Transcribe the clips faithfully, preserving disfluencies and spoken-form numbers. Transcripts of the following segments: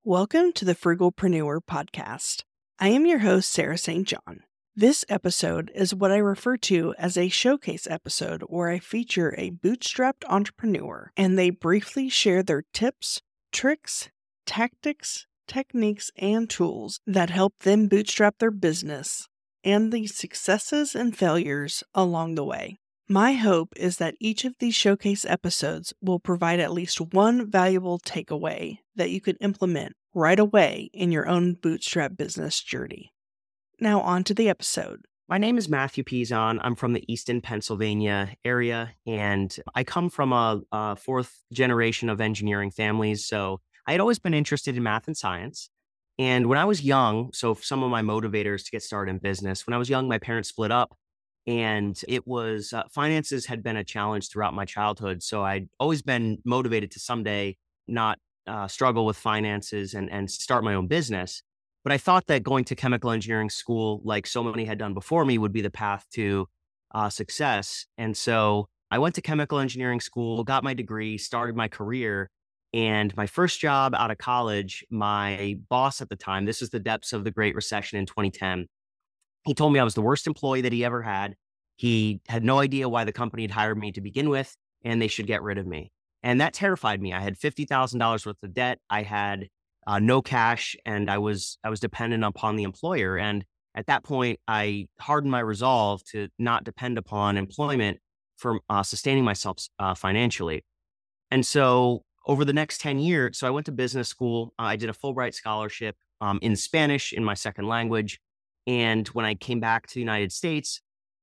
Welcome to the Frugalpreneur podcast. I am your host, Sarah Saint John. This episode is what I refer to as a showcase episode where I feature a bootstrapped entrepreneur and they briefly share their tips, tricks, tactics, techniques, and tools that help them bootstrap their business and the successes and failures along the way. My hope is that each of these showcase episodes will provide at least one valuable takeaway that you can implement right away in your own bootstrap business journey. Now on to the episode. My name is Matthew Pizon. I'm from the Easton, Pennsylvania area, and I come from a, a fourth generation of engineering families. So I had always been interested in math and science. And when I was young, so some of my motivators to get started in business, when I was young, my parents split up. And it was uh, finances had been a challenge throughout my childhood. So I'd always been motivated to someday not uh, struggle with finances and, and start my own business. But I thought that going to chemical engineering school, like so many had done before me, would be the path to uh, success. And so I went to chemical engineering school, got my degree, started my career. And my first job out of college, my boss at the time, this is the depths of the Great Recession in twenty ten. He told me I was the worst employee that he ever had. He had no idea why the company had hired me to begin with, and they should get rid of me. And that terrified me. I had fifty thousand dollars worth of debt. I had uh, no cash, and I was I was dependent upon the employer. And at that point, I hardened my resolve to not depend upon employment for uh, sustaining myself uh, financially. And so over the next ten years, so I went to business school. Uh, I did a Fulbright scholarship um, in Spanish in my second language. And when I came back to the United States,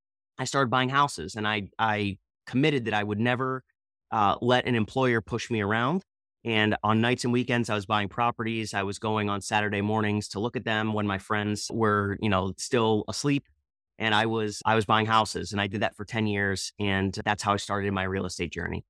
I started buying houses, and I I committed that I would never uh, let an employer push me around. And on nights and weekends, I was buying properties. I was going on Saturday mornings to look at them when my friends were, you know, still asleep. And I was I was buying houses, and I did that for ten years. And that's how I started my real estate journey.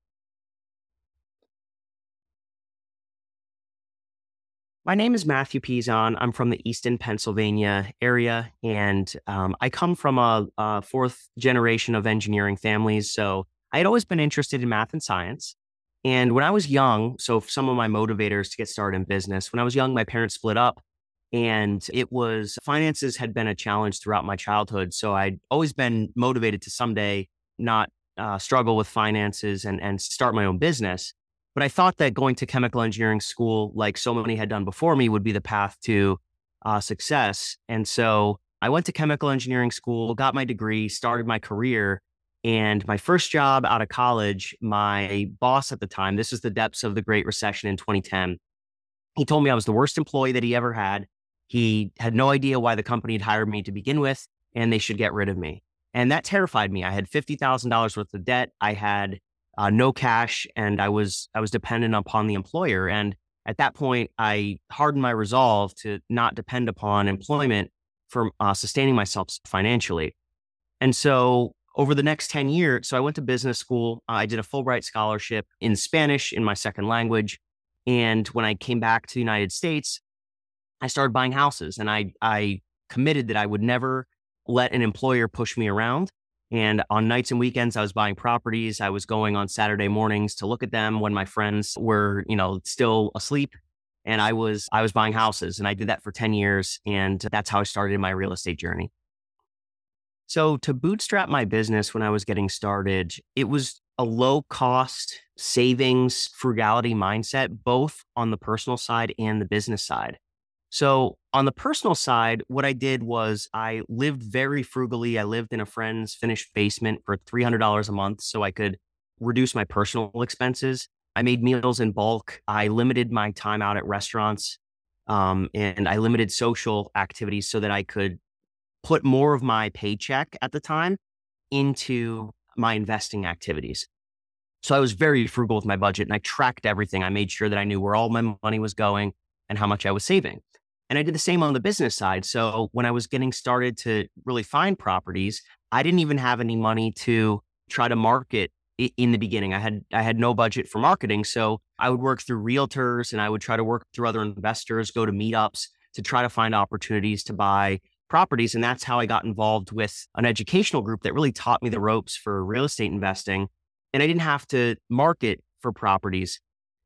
My name is Matthew Pizon. I'm from the Easton, Pennsylvania area, and um, I come from a, a fourth generation of engineering families. So I had always been interested in math and science. And when I was young, so some of my motivators to get started in business, when I was young, my parents split up, and it was finances had been a challenge throughout my childhood. So I'd always been motivated to someday not uh, struggle with finances and, and start my own business. But I thought that going to chemical engineering school, like so many had done before me, would be the path to uh, success. And so I went to chemical engineering school, got my degree, started my career. And my first job out of college, my boss at the time, this is the depths of the Great Recession in twenty ten. He told me I was the worst employee that he ever had. He had no idea why the company had hired me to begin with, and they should get rid of me. And that terrified me. I had fifty thousand dollars worth of debt. I had Uh, no cash, and I was I was dependent upon the employer. And at that point, I hardened my resolve to not depend upon employment for uh, sustaining myself financially. And so over the next ten years, so I went to business school. Uh, I did a Fulbright scholarship in Spanish in my second language. And when I came back to the United States, I started buying houses, and I I committed that I would never let an employer push me around. And on nights and weekends, I was buying properties. I was going on Saturday mornings to look at them when my friends were, you know, still asleep. And I was I was buying houses, and I did that for ten years. And that's how I started my real estate journey. So to bootstrap my business when I was getting started, it was a low cost savings frugality mindset, both on the personal side and the business side. So on the personal side, what I did was I lived very frugally. I lived in a friend's finished basement for three hundred dollars a month so I could reduce my personal expenses. I made meals in bulk. I limited my time out at restaurants, um, and I limited social activities so that I could put more of my paycheck at the time into my investing activities. So I was very frugal with my budget, and I tracked everything. I made sure that I knew where all my money was going and how much I was saving. And I did the same on the business side. So when I was getting started to really find properties, I didn't even have any money to try to market i- in the beginning. I had I had no budget for marketing. So I would work through realtors, and I would try to work through other investors, go to meetups to try to find opportunities to buy properties. And that's how I got involved with an educational group that really taught me the ropes for real estate investing. And I didn't have to market for properties.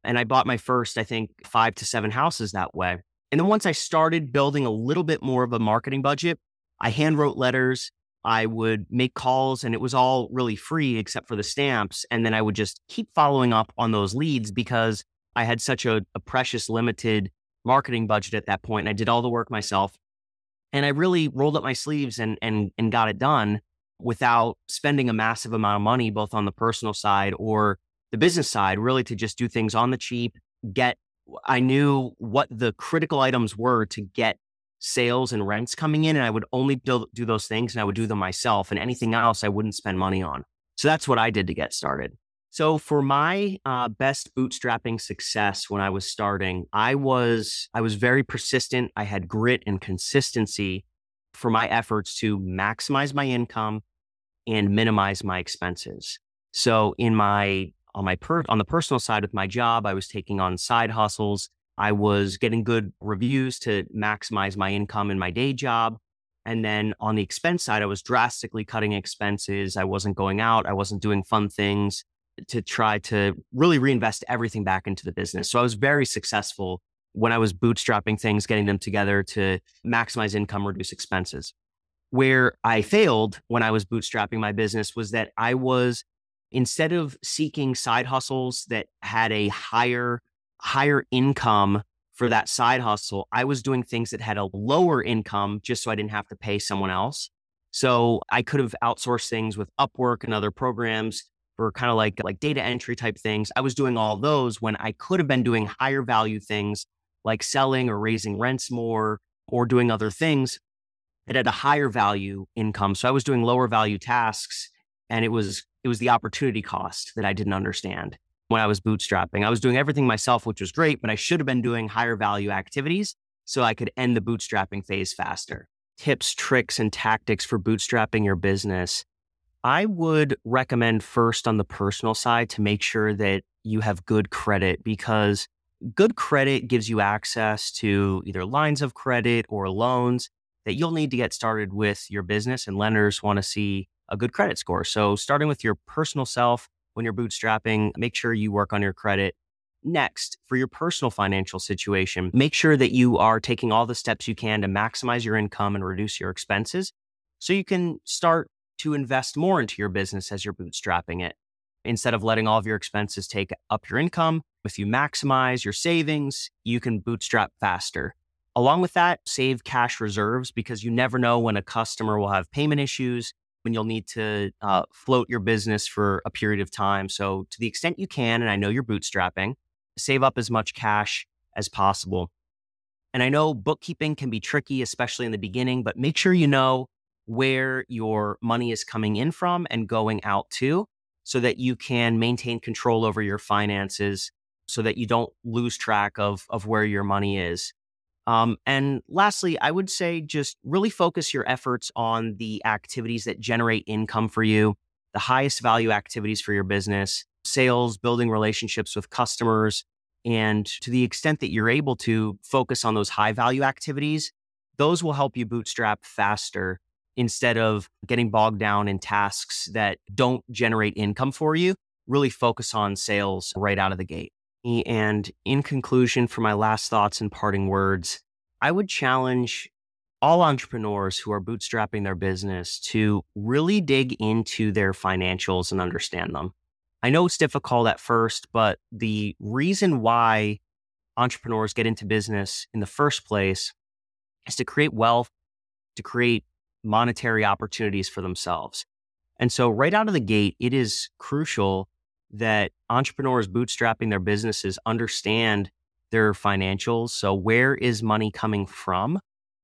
And I bought my first, I think, five to seven houses that way. And then once I started building a little bit more of a marketing budget, I hand wrote letters. I would make calls, and it was all really free except for the stamps. And then I would just keep following up on those leads because I had such a, a precious limited marketing budget at that point. And I did all the work myself. And I really rolled up my sleeves and and and got it done without spending a massive amount of money, both on the personal side or the business side, really to just do things on the cheap. Get, I knew what the critical items were to get sales and rents coming in, and I would only do, do those things, and I would do them myself, and anything else I wouldn't spend money on. So that's what I did to get started. So for my uh, best bootstrapping success when I was starting, I was I was very persistent. I had grit and consistency for my efforts to maximize my income and minimize my expenses. So in my on my per, on the personal side with my job, I was taking on side hustles. I was getting good reviews to maximize my income in my day job. And then on the expense side, I was drastically cutting expenses. I wasn't going out. I wasn't doing fun things to try to really reinvest everything back into the business. So I was very successful when I was bootstrapping things, getting them together to maximize income, reduce expenses. Where I failed when I was bootstrapping my business was that I was, instead of seeking side hustles that had a higher, higher income for that side hustle, I was doing things that had a lower income just so I didn't have to pay someone else. So I could have outsourced things with Upwork and other programs for kind of like, like data entry type things. I was doing all those when I could have been doing higher value things like selling or raising rents more or doing other things that had a higher value income. So I was doing lower value tasks, and it was it was the opportunity cost that I didn't understand when I was bootstrapping. I was doing everything myself, which was great, but I should have been doing higher value activities so I could end the bootstrapping phase faster. Tips, tricks, and tactics for bootstrapping your business. I would recommend first on the personal side to make sure that you have good credit, because good credit gives you access to either lines of credit or loans that you'll need to get started with your business, and lenders want to see a good credit score. So starting with your personal self when you're bootstrapping, make sure you work on your credit. Next, for your personal financial situation, make sure that you are taking all the steps you can to maximize your income and reduce your expenses so you can start to invest more into your business as you're bootstrapping it. Instead of letting all of your expenses take up your income, if you maximize your savings, you can bootstrap faster. Along with that, save cash reserves, because you never know when a customer will have payment issues, when you'll need to uh, float your business for a period of time. So to the extent you can, and I know you're bootstrapping, save up as much cash as possible. And I know bookkeeping can be tricky, especially in the beginning, but make sure you know where your money is coming in from and going out to, so that you can maintain control over your finances, so that you don't lose track of, of where your money is. Um, and lastly, I would say just really focus your efforts on the activities that generate income for you, the highest value activities for your business, sales, building relationships with customers. And to the extent that you're able to focus on those high value activities, those will help you bootstrap faster instead of getting bogged down in tasks that don't generate income for you. Really focus on sales right out of the gate. And in conclusion, for my last thoughts and parting words, I would challenge all entrepreneurs who are bootstrapping their business to really dig into their financials and understand them. I know it's difficult at first, but the reason why entrepreneurs get into business in the first place is to create wealth, to create monetary opportunities for themselves. And so right out of the gate, it is crucial that entrepreneurs bootstrapping their businesses understand their financials. So where is money coming from?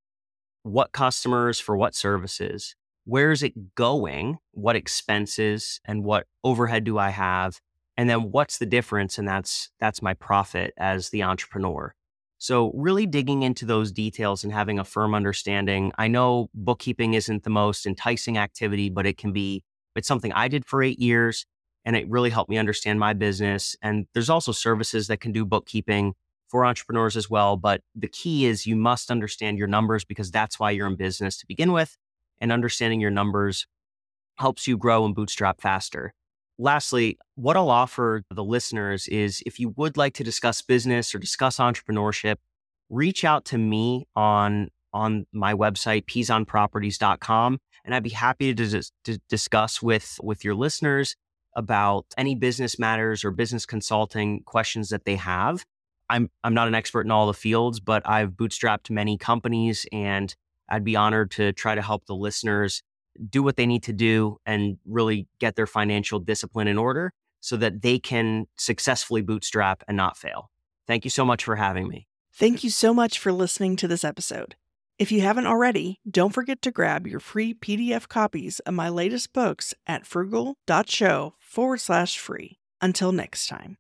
What customers for what services? Where is it going? What expenses and what overhead do I have? And then what's the difference? And that's that's my profit as the entrepreneur. So really digging into those details and having a firm understanding. I know bookkeeping isn't the most enticing activity, but it can be, it's something I did for eight years. And it really helped me understand my business. And there's also services that can do bookkeeping for entrepreneurs as well. But the key is you must understand your numbers, because that's why you're in business to begin with. And understanding your numbers helps you grow and bootstrap faster. lastly, what I'll offer the listeners is if you would like to discuss business or discuss entrepreneurship, reach out to me on, on my website, pizon properties dot com, and I'd be happy to, dis- to discuss with, with your listeners about any business matters or business consulting questions that they have. I'm I'm not an expert in all the fields, but I've bootstrapped many companies, and I'd be honored to try to help the listeners do what they need to do and really get their financial discipline in order so that they can successfully bootstrap and not fail. Thank you so much for having me. Thank you so much for listening to this episode. If you haven't already, don't forget to grab your free P D F copies of my latest books at frugal.show forward slash free. Until next time.